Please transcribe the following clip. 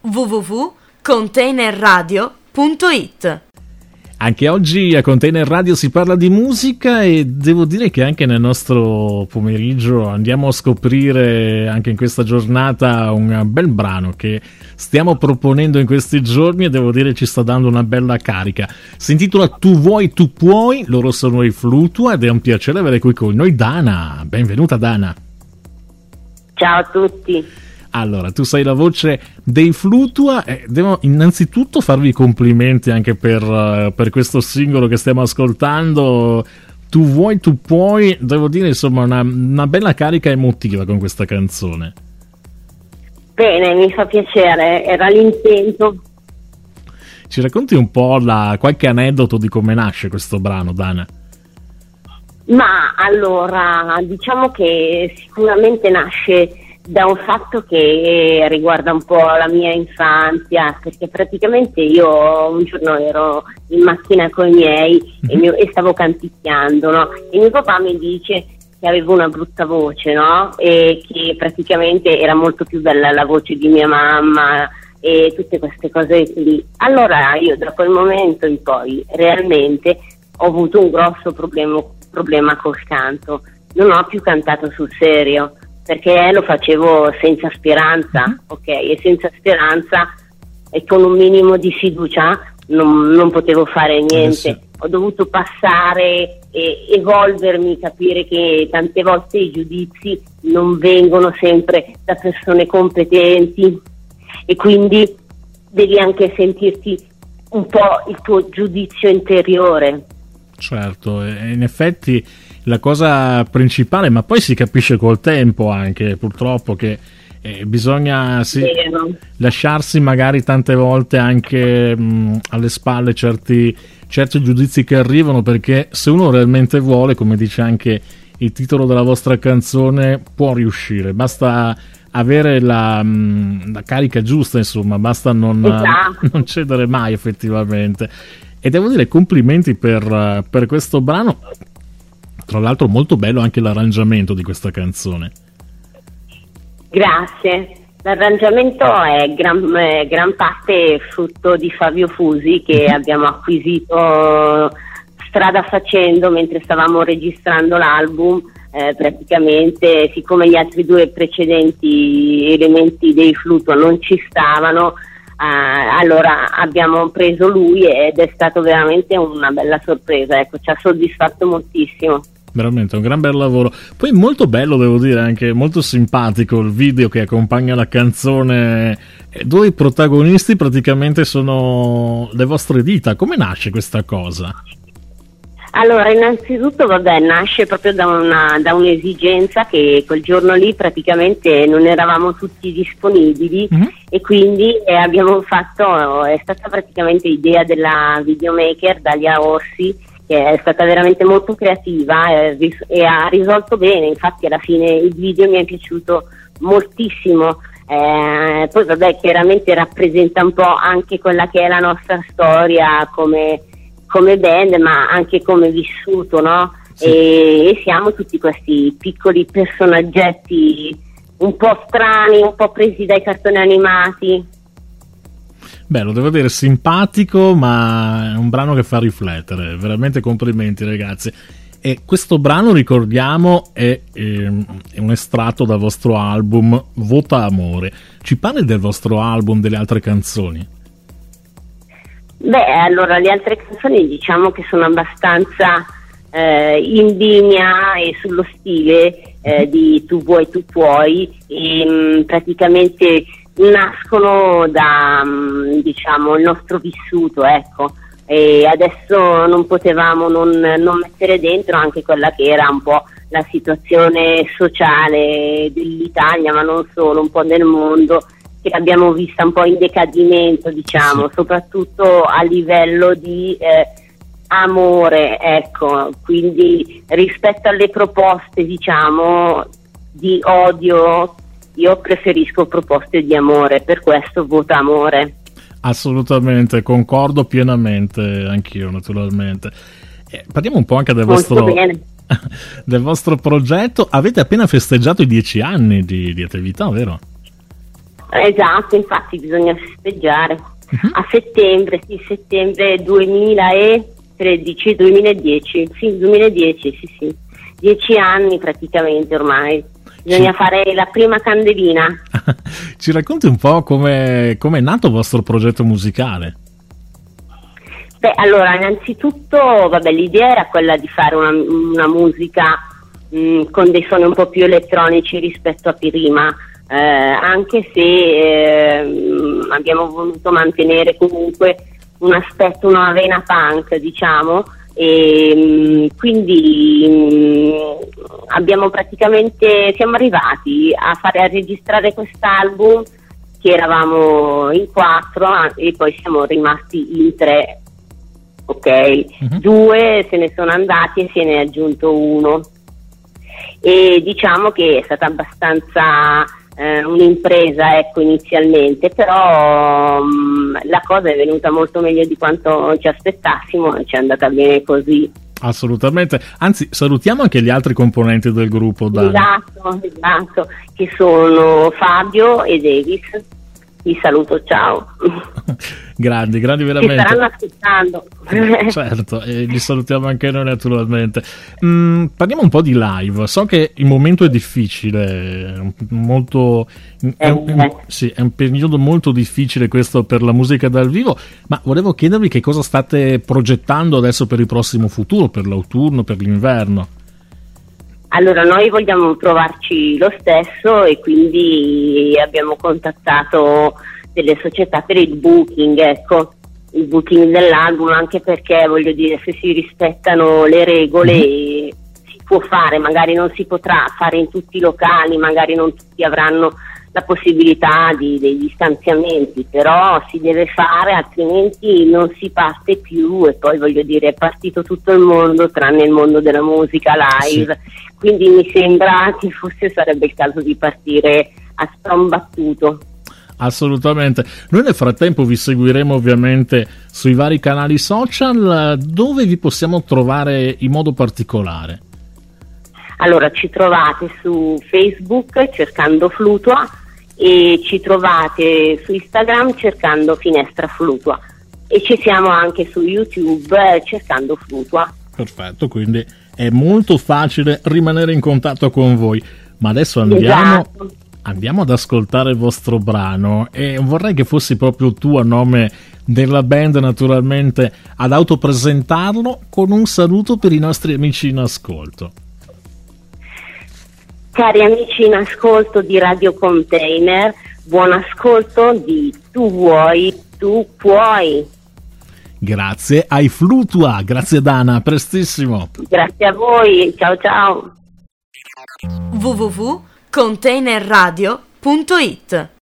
www.containerradio.it. Anche oggi a Container Radio si parla di musica e devo dire che anche nel nostro pomeriggio andiamo a scoprire anche in questa giornata un bel brano che stiamo proponendo in questi giorni e devo dire ci sta dando una bella carica. Si intitola Tu vuoi, tu puoi, loro sono i Flutua ed è un piacere avere qui con noi Dana. Benvenuta Dana. Ciao a tutti. Allora, tu sei la voce dei Flutua e devo innanzitutto farvi i complimenti anche per questo singolo che stiamo ascoltando. Tu vuoi, tu puoi, devo dire insomma una bella carica emotiva con questa canzone. Bene, mi fa piacere, era l'intento. Ci racconti un po' qualche aneddoto di come nasce questo brano, Dana? Ma allora, diciamo che sicuramente nasce da un fatto che riguarda un po' la mia infanzia, perché praticamente io un giorno ero in macchina con i miei e stavo canticchiando, no? E mio papà mi dice che avevo una brutta voce, no? E che praticamente era molto più bella la voce di mia mamma e tutte queste cose lì. Allora io da quel momento in poi realmente ho avuto un grosso problema col canto, non ho più cantato sul serio, perché lo facevo senza speranza, ok? E senza speranza e con un minimo di fiducia non potevo fare niente. Sì. Ho dovuto passare e evolvermi, capire che tante volte i giudizi non vengono sempre da persone competenti e quindi devi anche sentirti un po' il tuo giudizio interiore. Certo, e in effetti la cosa principale, ma poi si capisce col tempo anche purtroppo che bisogna lasciarsi magari tante volte anche alle spalle certi giudizi che arrivano, perché se uno realmente vuole, come dice anche il titolo della vostra canzone, può riuscire, basta avere la carica giusta, insomma, basta non cedere mai effettivamente. E devo dire complimenti per questo brano, tra l'altro molto bello anche l'arrangiamento di questa canzone. Grazie, l'arrangiamento è gran parte frutto di Fabio Fusi che abbiamo acquisito strada facendo mentre stavamo registrando l'album. Praticamente siccome gli altri due precedenti elementi dei Flutua non ci stavano, allora abbiamo preso lui ed è stato veramente una bella sorpresa, ecco, ci ha soddisfatto moltissimo. Veramente un gran bel lavoro. Poi molto bello, devo dire, anche molto simpatico il video che accompagna la canzone. Due protagonisti praticamente sono le vostre dita. Come nasce questa cosa? Allora, innanzitutto, nasce proprio da un'esigenza che quel giorno lì praticamente non eravamo tutti disponibili e quindi abbiamo fatto, è stata praticamente idea della videomaker Dalia Orsi, che è stata veramente molto creativa e ha risolto bene, infatti alla fine il video mi è piaciuto moltissimo. Poi chiaramente rappresenta un po' anche quella che è la nostra storia come band, ma anche come vissuto, no? Sì. E siamo tutti questi piccoli personaggetti un po' strani, un po' presi dai cartoni animati. Beh, lo devo dire, simpatico, ma è un brano che fa riflettere. Veramente complimenti, ragazzi. E questo brano, ricordiamo, è un estratto dal vostro album Vota Amore. Ci parli del vostro album, delle altre canzoni? Beh, allora le altre canzoni diciamo che sono abbastanza in linea e sullo stile di Tu vuoi, tu puoi, e praticamente nascono da diciamo il nostro vissuto, ecco, e adesso non potevamo non mettere dentro anche quella che era un po' la situazione sociale dell'Italia, ma non solo, un po' del mondo, che l'abbiamo vista un po' in decadimento, diciamo, soprattutto a livello di amore, ecco, quindi rispetto alle proposte, diciamo, di odio, io preferisco proposte di amore, per questo Vota Amore. Assolutamente, concordo pienamente, anch'io naturalmente. Parliamo un po' anche del vostro progetto. Avete appena festeggiato i 10 anni di attività, vero? Esatto, infatti bisogna festeggiare. A settembre 2010, sì, 2010, sì, 10 anni praticamente ormai. Bisogna fare la prima candelina. Ci racconti un po' come è nato il vostro progetto musicale? Beh, allora, innanzitutto, l'idea era quella di fare una musica con dei suoni un po' più elettronici rispetto a prima, anche se abbiamo voluto mantenere comunque un aspetto, una vena punk, diciamo, e quindi siamo arrivati a registrare quest'album, che eravamo in 4 e poi siamo rimasti in 3, ok? 2 se ne sono andati e se ne è aggiunto 1, e diciamo che è stata abbastanza un'impresa, ecco, inizialmente, però la cosa è venuta molto meglio di quanto ci aspettassimo e ci è andata bene così. Assolutamente, anzi salutiamo anche gli altri componenti del gruppo, Dana. Esatto, che sono Fabio e Davis. Vi saluto, ciao. Grandi veramente. Ci staranno aspettando. Certo, e li salutiamo anche noi naturalmente. Parliamo un po' di live. So che il momento è difficile, molto è un periodo molto difficile questo per la musica dal vivo, ma volevo chiedervi che cosa state progettando adesso per il prossimo futuro, per l'autunno, per l'inverno. Allora, noi vogliamo provarci lo stesso e quindi abbiamo contattato delle società per il booking dell'album, anche perché, voglio dire, se si rispettano le regole si può fare, magari non si potrà fare in tutti i locali, magari non tutti avranno la possibilità degli stanziamenti, però si deve fare, altrimenti non si parte più, e poi, voglio dire, è partito tutto il mondo tranne il mondo della musica live, sì. Quindi mi sembra che forse sarebbe il caso di partire a strombattuto. Assolutamente. Noi nel frattempo vi seguiremo ovviamente sui vari canali social. Dove vi possiamo trovare in modo particolare? Allora, ci trovate su Facebook cercando Flutua e ci trovate su Instagram cercando Finestra Flutua, e ci siamo anche su YouTube cercando Flutua. Perfetto, quindi è molto facile rimanere in contatto con voi. Ma adesso andiamo ad ascoltare il vostro brano, e vorrei che fossi proprio tu, a nome della band naturalmente, ad autopresentarlo con un saluto per i nostri amici in ascolto. Cari amici in ascolto di Radio Container, buon ascolto di Tu vuoi, tu puoi. Grazie ai Flutua, grazie Dana, prestissimo. Grazie a voi, ciao ciao. www.containerradio.it